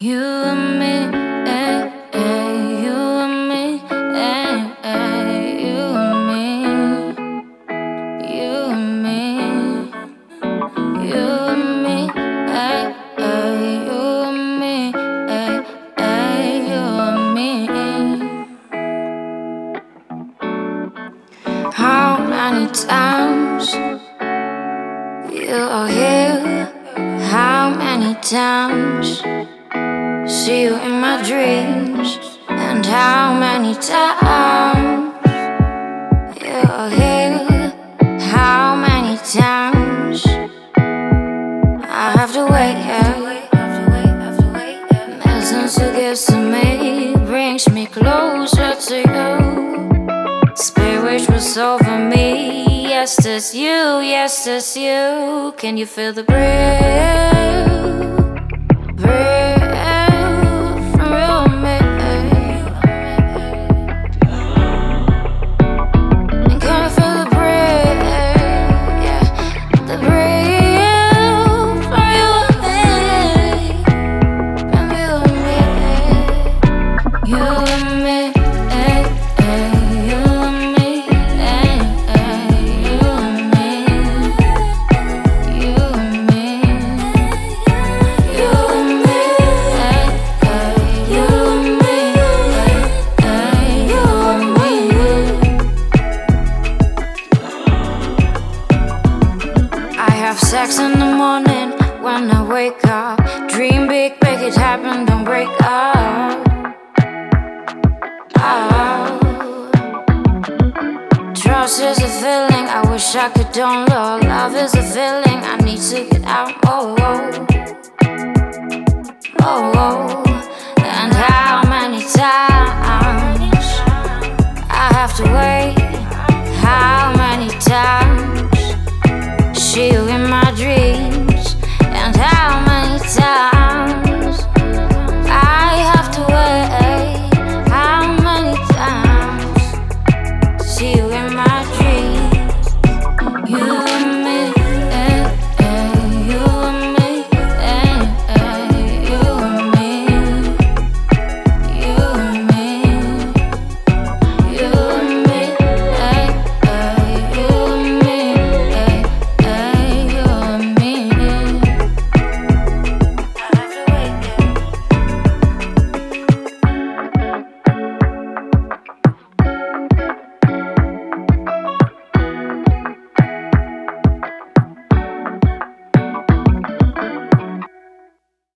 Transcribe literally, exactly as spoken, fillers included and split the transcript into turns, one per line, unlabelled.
You and me, eh, eh, you and me, eh, eh, you and me, you and me, you and me, eh, eh, you and me, eh, eh, you and me. How many times you are here? How many times see you in my dreams? And how many times you're here? How many times I have to wait? The essence you give to me brings me closer to you. Spirit was over me. Yes, that's you, yes, that's you. Can you feel the breath? Breath from your mouth. And can you feel the breath? Yeah, the breath from your mouth. From you and me, you and me. Have sex in the morning when I wake up. Dream big, make it happen, don't break up. Oh. Trust is a feeling I wish I could download. Love is a feeling I need to get out. Oh, oh. Oh, oh. And how many times I have to wait? How many times see you in my dreams?